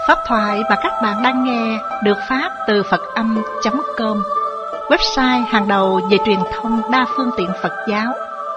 Pháp thoại mà các bạn đang nghe được phát từ Phật-âm.com, website hàng đầu về truyền thông đa phương tiện Phật giáo.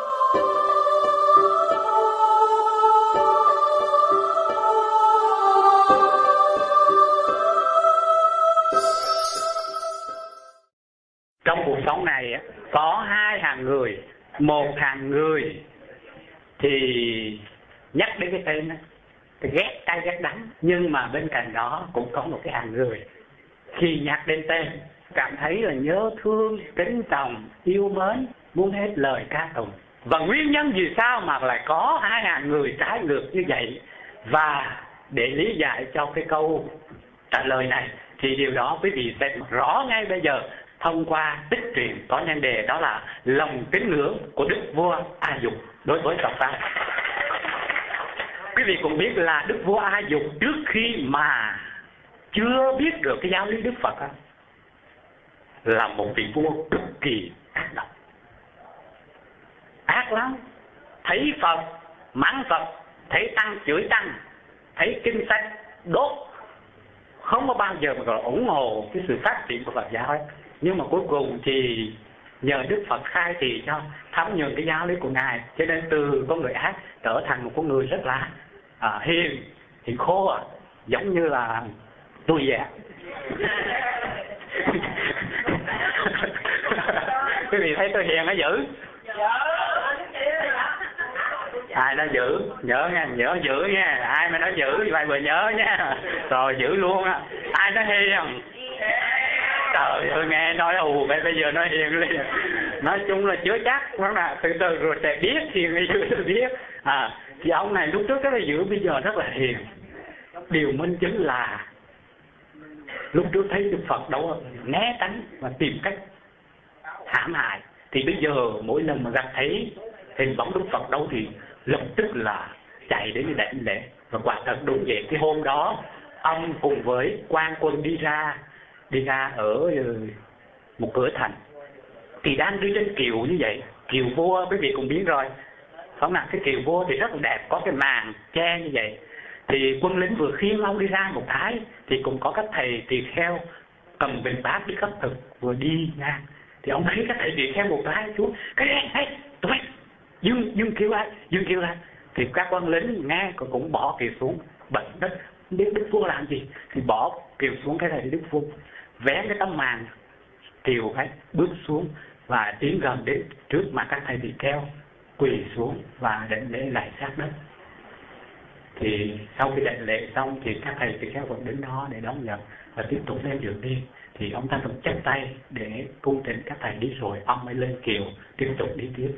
Trong cuộc sống này có hai hàng người. Một hàng người thì nhắc đến cái tên thì ghét cay ghét đắng, nhưng mà bên cạnh đó cũng có một cái hàng người khi nhắc đến tên cảm thấy là nhớ thương, kính trọng, yêu mến, muốn hết lời ca tụng. Và nguyên nhân vì sao mà lại có hai hàng người trái ngược như vậy? Và để lý giải cho cái câu trả lời này thì điều đó quý vị sẽ rõ ngay bây giờ thông qua tích truyện có nhan đề đó là lòng kính ngưỡng của Đức Vua A Dục đối với Phật pháp. Quý vị cũng biết là Đức Vua A Dục trước khi mà chưa biết được cái giáo lý Đức Phật là một vị vua cực kỳ ác độc, ác lắm. Thấy Phật mắng Phật, thấy tăng chửi tăng, thấy kinh sách đốt, không có bao giờ mà gọi ủng hộ cái sự phát triển của Phật giáo ấy. Nhưng mà cuối cùng thì nhờ Đức Phật khai thị cho thấm nhuần cái giáo lý của Ngài, cho nên từ con người ác trở thành một con người rất là hiền khô, giống như là tôi vậy. Quý vị thấy tôi hiền hay dữ? Ai nói dữ? Nhớ nha, nhớ dữ nha. Ai mà nói dữ vậy vừa nhớ nha. Rồi dữ luôn á. Ai nói hiền? Trời ơi, nghe nói bây giờ nói hiền liền. Nói chung là chưa chắc, từ từ rồi sẽ biết hiền hay dữ tôi biết. Thì ông này lúc trước rất là dữ, bây giờ rất là hiền. Điều minh chứng là lúc trước thấy Đức Phật đâu né tránh và tìm cách hãm hại, thì bây giờ mỗi lần mà gặp thấy hình bóng Đức Phật đâu thì lập tức là chạy đến để đảnh lễ. Và quả thật đúng vậy, cái hôm đó ông cùng với quan quân đi ra ở một cửa thành, thì đang đi trên kiệu như vậy. Kiệu vua quý vị cũng biết rồi, không nào, cái kiệu vua thì rất là đẹp, có cái màn che như vậy. Thì quân lính vừa khiêng ông đi ra một thái, thì cũng có các thầy tỳ kheo cầm bình bát đi khất thực vừa đi ngang. Thì ông thấy các thầy tỳ kheo một cái xuống, cái tụi bay dương kêu lại. Thì các quân lính nghe cũng bỏ kiệu xuống, bật đất, không biết Đức Vua làm gì thì bỏ kiệu xuống. Cái này thì Đức Vua vén cái tấm màn kiều cái bước xuống và tiến gần đến trước mặt các thầy tỳ kheo, quỳ xuống và đảnh lễ lạy sát đất. Thì sau khi đảnh lễ xong thì các thầy tỳ kheo vẫn đứng đó để đón nhận và tiếp tục lên đường đi. Thì ông ta vẫn chắp tay để cung trình các thầy đi rồi ông mới lên kiệu tiếp tục đi tiếp.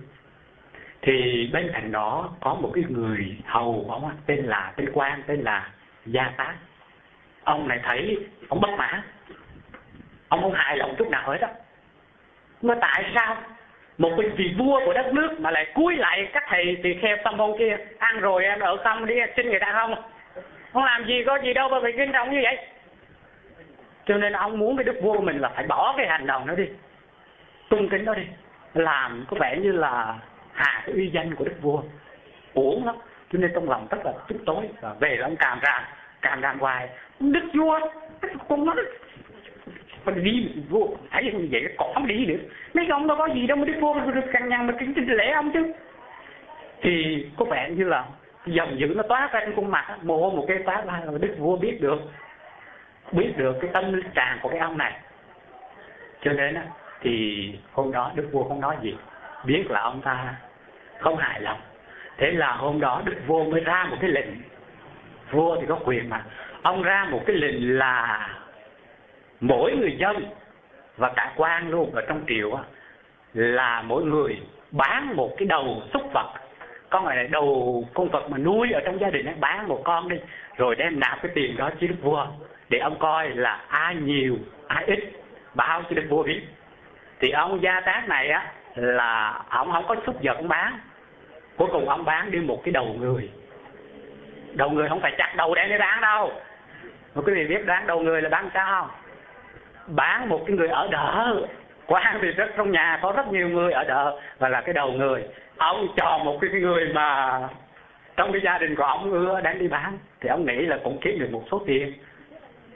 Thì bên cạnh đó có một cái người hầu của ông tên quan tên là Gia Tác. Ông này thấy ông bất mãn, ông không hài lòng chút nào hết á. Mà tại sao một vị vua của đất nước mà lại cúi lại các thầy tỳ kheo xong hôm kia ăn rồi ăn ở xong đi xin người ta không làm gì, có gì đâu mà phải kính trọng như vậy. Cho nên ông muốn cái đức vua của mình là phải bỏ cái hành động đó đi, cung kính đó đi, làm có vẻ như là hạ cái uy danh của đức vua, uổng lắm. Cho nên trong lòng rất là tức tối và về là ông càm ràm hoài. Đức vua con nói mình đi vua thấy như vậy còn không đi nữa, mấy ông đâu có gì đâu mà đức vua được cằn nhằn mà kính lễ ông chứ. Thì có vẻ như là dòng dữ nó toát ra trên khuôn mặt, mồ hôi một cái toát ra. Đức vua biết được cái tâm trạng của cái ông này, cho nên thì hôm đó đức vua không nói gì, biết là ông ta không hài lòng. Thế là hôm đó đức vua mới ra một cái lệnh. Vua thì có quyền mà, ông ra một cái lệnh là mỗi người dân và cả quan luôn ở trong triều là mỗi người bán một cái đầu súc vật, con này đầu con vật mà nuôi ở trong gia đình bán một con đi, rồi đem nạp cái tiền đó cho đức vua để ông coi là ai nhiều ai ít, báo cho đức vua biết. Thì ông Gia Tác này là ông không có súc vật ông bán, cuối cùng ông bán đi một cái đầu người. Đầu người không phải chặt đầu đem đi bán đâu, mà quý vị biết bán đầu người là bán sao không? Bán một cái người ở đợ. Quan thì rất trong nhà có rất nhiều người ở đợ và là cái đầu người. Ông chọn một cái người mà trong cái gia đình của ông ưa đang đi bán, thì ông nghĩ là cũng kiếm được một số tiền.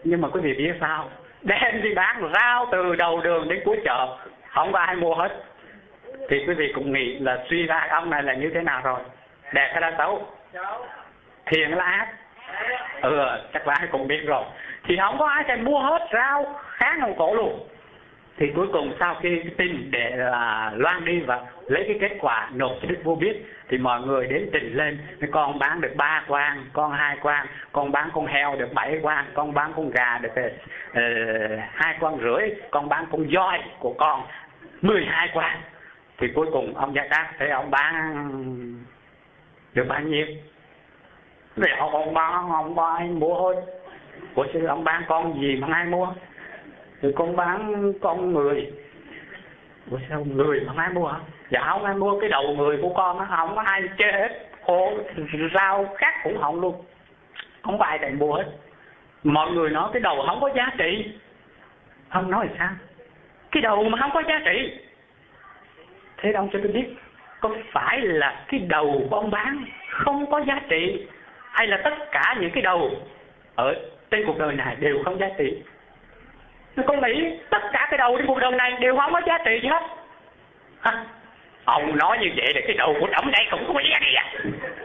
Nhưng mà quý vị biết sao, đem đi bán rau từ đầu đường đến cuối chợ, không có ai mua hết. Thì quý vị cũng nghĩ là suy ra ông này là như thế nào rồi, đẹp hay là xấu, thiện hay là ác? Chắc là ai cũng biết rồi. Thì không có ai thèm mua hết rau kháng ông cổ luôn. Thì cuối cùng sau khi cái tin để là loan đi và lấy cái kết quả nộp cho đức vua biết, thì mọi người đến trình lên, con bán được 3 quan, con 2 quan, con bán con heo được 7 quan, con bán con gà được 2 quan rưỡi, con bán con voi của con 12 quan. Thì cuối cùng ông Gia Cát thấy ông bán được bao nhiêu? Vì ông bán không có ai mua hết. Của sư ông bán con gì mà ai mua? Thì con bán con người. Ủa sao người mà ai mua hả? Dạ không ai mua, cái đầu người của con nó không có ai chê hết. Khô rau khác cũng không luôn, không có ai thèm mua hết. Mọi người nói cái đầu không có giá trị. Ông nói sao? Cái đầu mà không có giá trị? Thế ông cho tôi biết, có phải là cái đầu của ông bán không có giá trị, hay là tất cả những cái đầu ở trên cuộc đời này đều không giá trị? Con nghĩ tất cả cái đầu trên cuộc đời này đều không có giá trị gì hết hả? Ông nói như vậy là cái đầu của ông đây cũng có giá trị à?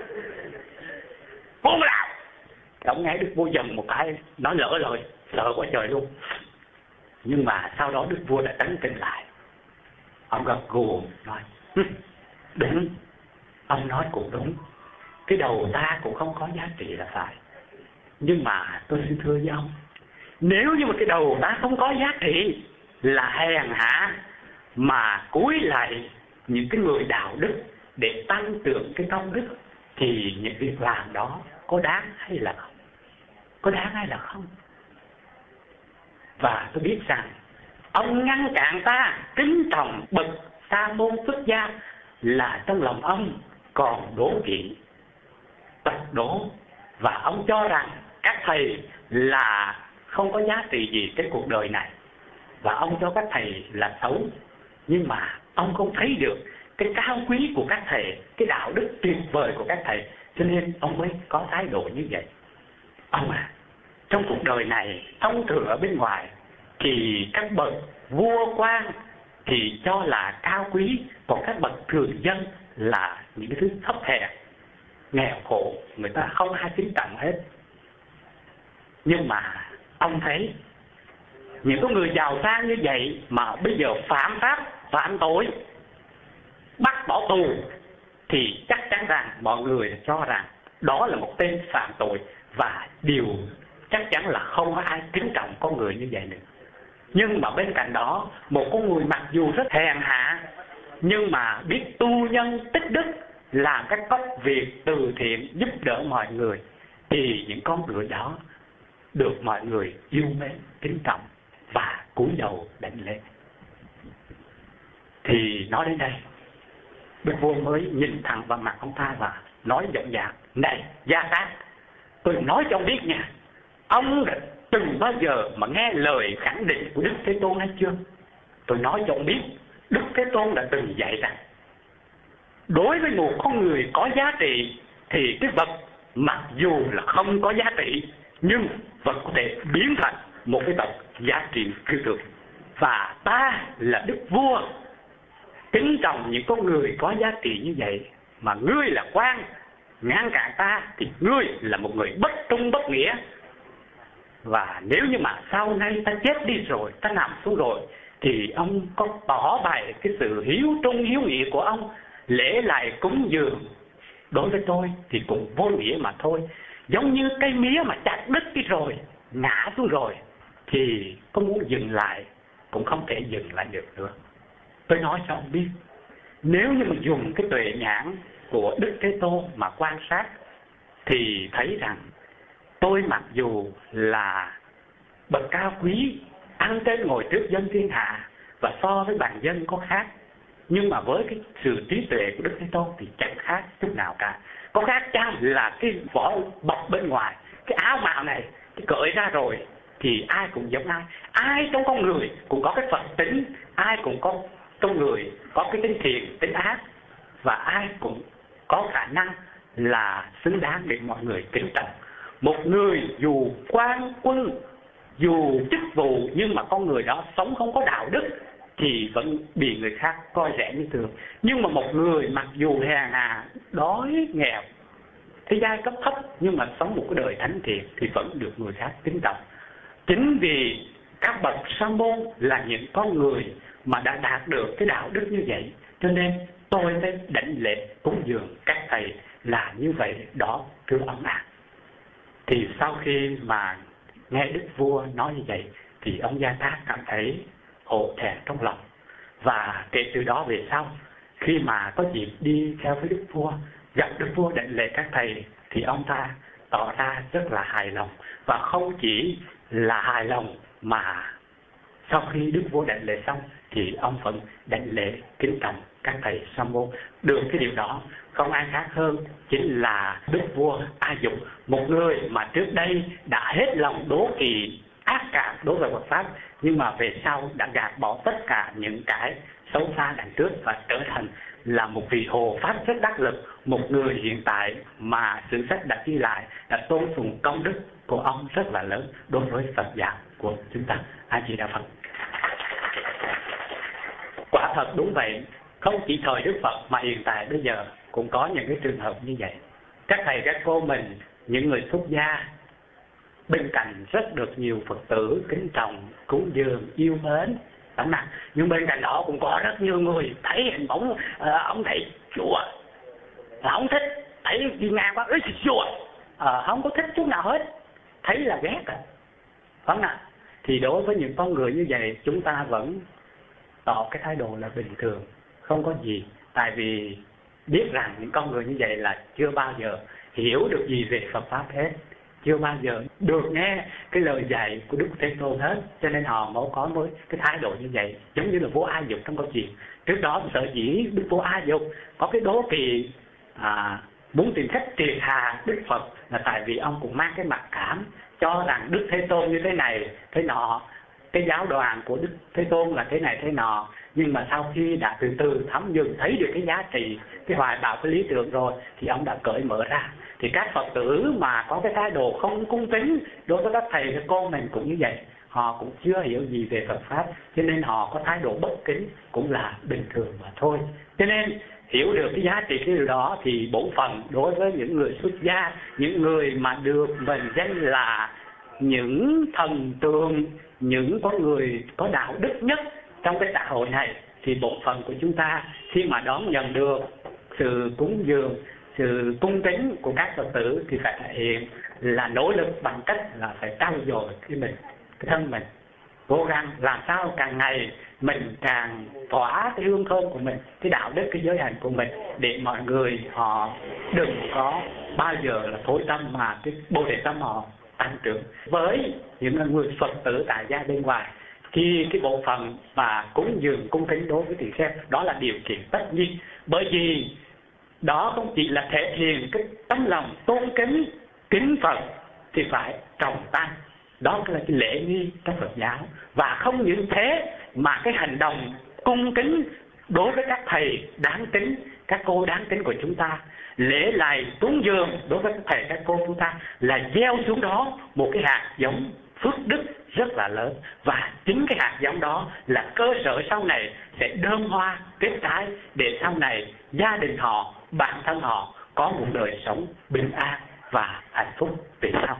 Muốn làm? Ông nghe đức vua dầm một cái, nói lỡ lời, sợ quá trời luôn. Nhưng mà sau đó đức vua đã trấn tĩnh lại. Ông gật gù nói, đúng, ông nói cũng đúng, cái đầu ta cũng không có giá trị là phải. Nhưng mà tôi xin thưa với ông, nếu như mà cái đầu ta không có giá trị là hèn hạ mà cúi lại những cái người đạo đức để tăng trưởng cái công đức, thì những việc làm đó có đáng hay là không? Có đáng hay là không? Và tôi biết rằng ông ngăn cản ta kính trọng bậc sa môn xuất gia là trong lòng ông còn đố kỵ, tật đố, và ông cho rằng các thầy là không có giá trị gì trên cuộc đời này, và ông cho các thầy là xấu. Nhưng mà ông không thấy được cái cao quý của các thầy, cái đạo đức tuyệt vời của các thầy, cho nên ông mới có thái độ như vậy. Ông à, trong cuộc đời này thông thường ở bên ngoài thì các bậc vua quan thì cho là cao quý, còn các bậc thường dân là những cái thứ thấp hèn, nghèo khổ, người ta không ai kính trọng hết. Nhưng mà ông thấy những cái người giàu sang như vậy mà bây giờ phạm pháp, phạm tội, bắt bỏ tù, thì chắc chắn rằng mọi người cho rằng đó là một tên phạm tội, và điều chắc chắn là không có ai kính trọng con người như vậy nữa. Nhưng mà bên cạnh đó, một con người mặc dù rất hèn hạ, nhưng mà biết tu nhân tích đức, làm các công việc từ thiện giúp đỡ mọi người, thì những con người đó được mọi người yêu mến, kính trọng và cúi đầu đảnh lễ. Thì nói đến đây, đức vua mới nhìn thẳng vào mặt ông ta và nói giọng dạc, này Gia Cát, tôi nói cho ông biết nha, ông đã từng bao giờ mà nghe lời khẳng định của Đức Thế Tôn hay chưa? Tôi nói cho ông biết, Đức Thế Tôn đã từng dạy rằng đối với một con người có giá trị thì cái vật mặc dù là không có giá trị, nhưng vật có thể biến thành một cái vật giá trị phi thường. Và ta là đức vua, kính trọng những con người có giá trị như vậy, mà ngươi là quan ngăn cản ta thì ngươi là một người bất trung bất nghĩa. Và nếu như mà sau này ta chết đi rồi, ta nằm xuống rồi, thì ông có tỏ bày cái sự hiếu trung hiếu nghĩa của ông, lễ lại cúng dường đối với tôi thì cũng vô nghĩa mà thôi. Giống như cây mía mà chặt đứt đi rồi, ngã xuống rồi, thì có muốn dừng lại cũng không thể dừng lại được nữa. Tôi nói cho ông biết, nếu như mà dùng cái tuệ nhãn của Đức Thế Tôn mà quan sát, thì thấy rằng tôi mặc dù là bậc cao quý, ăn trên ngồi trước dân thiên hạ, và so với bản dân có khác, nhưng mà với cái sự trí tuệ của Đức Thế Tôn thì chẳng khác chút nào cả. Có khác chăng là cái vỏ bọc bên ngoài, cái áo mạo này, cái cởi ra rồi thì ai cũng giống ai. Ai trong con người cũng có cái Phật tính, ai cũng có trong người có cái tính thiện, tính ác, và ai cũng có khả năng là xứng đáng để mọi người kính trọng. Một người dù quan quân dù chức vụ nhưng mà con người đó sống không có đạo đức thì vẫn bị người khác coi rẻ như thường. Nhưng mà một người mặc dù hèn hà, đói nghèo, cái giai cấp thấp nhưng mà sống một cái đời thánh thiện thì vẫn được người khác kính trọng. Chính vì các bậc sa môn là những con người mà đã đạt được cái đạo đức như vậy, cho nên tôi mới đảnh lễ cúng dường các thầy là như vậy đó, thưa ông ạ. Thì sau khi mà nghe đức vua nói như vậy thì ông Gia Tát cảm thấy hổ thẹn trong lòng. Và kể từ đó về sau, khi mà có dịp đi theo với đức vua, gặp đức vua đảnh lễ các thầy thì ông ta tỏ ra rất là hài lòng. Và không chỉ là hài lòng mà sau khi đức vua đảnh lễ xong thì ông vẫn đảnh lễ kính trọng các thầy sa môn. Được cái điều đó không ai khác hơn chính là đức vua A Dục, một người mà trước đây đã hết lòng đố kỵ ác cảm đối với Phật pháp, nhưng mà về sau đã gạt bỏ tất cả những cái xấu xa đằng trước và trở thành là một vị hộ pháp rất đắc lực, một người hiện tại mà sử sách đã ghi lại đã tôn sùng công đức của ông rất là lớn đối với Phật giáo của chúng ta. A Di Đà Phật. Quả thật đúng vậy, không chỉ thời Đức Phật mà hiện tại bây giờ cũng có những cái trường hợp như vậy. Các thầy các cô mình, những người xuất gia, bên cạnh rất được nhiều Phật tử kính trọng, cúng dường, yêu mến, đúng không? Nhưng bên cạnh đó cũng có rất nhiều người thấy hình bóng ông thầy chùa là không thích, thấy đi ngang qua ơi chùa không có thích chút nào hết, thấy là ghét rồi, đúng không? Thì đối với những con người như vậy, chúng ta vẫn tỏ cái thái độ là bình thường, không có gì. Tại vì biết rằng những con người như vậy là chưa bao giờ hiểu được gì về Phật pháp hết, chưa bao giờ được nghe cái lời dạy của Đức Thế Tôn hết, cho nên họ mới có cái thái độ như vậy. Giống như là vua A Dục trong câu chuyện trước đó, sở dĩ Đức vua A Dục có cái đố kỵ muốn tìm cách triệt hạ Đức Phật là tại vì ông cũng mang cái mặc cảm cho rằng Đức Thế Tôn như thế này thế nọ, cái giáo đoàn của Đức Thế Tôn là thế này thế nọ. Nhưng mà sau khi đã từ từ thấm nhuần thấy được cái giá trị, cái hoài bão, cái lý tưởng rồi thì ông đã cởi mở ra. Thì các Phật tử mà có cái thái độ không cung kính đối với các thầy các cô mình cũng như vậy, họ cũng chưa hiểu gì về Phật pháp, cho nên họ có thái độ bất kính cũng là bình thường mà thôi. Cho nên hiểu được cái giá trị cái điều đó thì bổn phận đối với những người xuất gia, những người mà được mệnh danh là những thần tượng, những con người có đạo đức nhất trong cái xã hội này, thì bổn phận của chúng ta khi mà đón nhận được sự cúng dường, sự cung kính của các Phật tử thì phải thể hiện là nỗ lực bằng cách là phải trau dồi cái thân mình, cố gắng làm sao càng ngày mình càng tỏa cái hương thơm của mình, cái đạo đức, cái giới hạnh của mình, để mọi người họ đừng có bao giờ là thối tâm mà cái bồ đề tâm họ tăng trưởng. Với những người Phật tử tại gia bên ngoài thì cái bộ phận mà cúng dường cung kính đối với tỳ kheo đó là điều kiện tất nhiên, bởi vì đó không chỉ là thể hiện cái tấm lòng tôn kính kính Phật thì phải trọng tăng, đó là cái lễ nghi trong Phật giáo. Và không những thế mà cái hành động cung kính đối với các thầy đáng kính, các cô đáng kính của chúng ta, lễ lạy cúng dường đối với các thầy các cô chúng ta là gieo xuống đó một cái hạt giống phước đức rất là lớn. Và chính cái hạt giống đó là cơ sở sau này sẽ đơm hoa kết trái, để sau này gia đình họ, bản thân họ có một đời sống bình an và hạnh phúc về sau.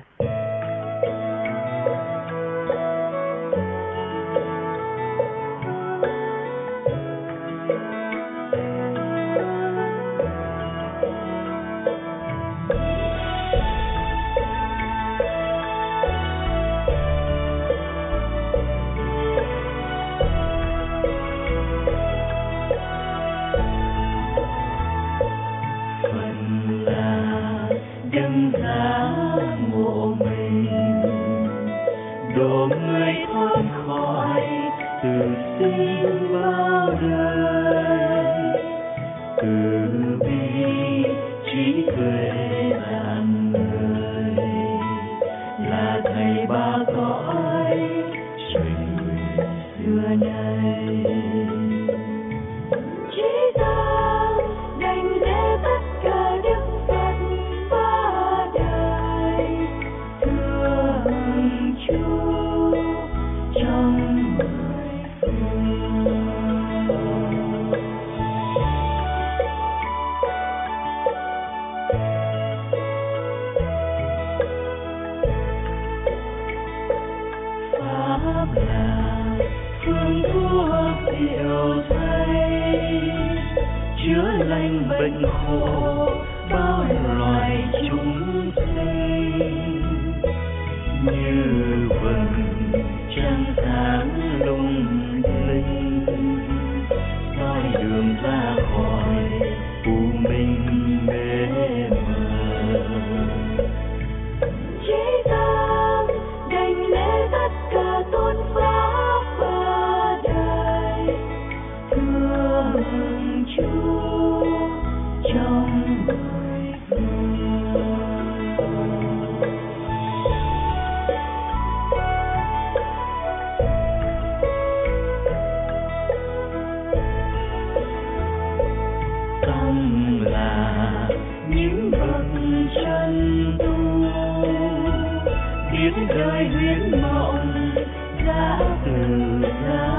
Đấng giác ngộ sanh bệnh khổ bao loài chúng sinh, như vầng trăng sáng lung linh soi đường ra khỏi u minh mê mờ. Chí tâm đảnh lễ tất cả tôn pháp và đời, thương Chúa trong đời người. Tâm là những bậc chân tu, biết đời huyễn mộng đã từ ra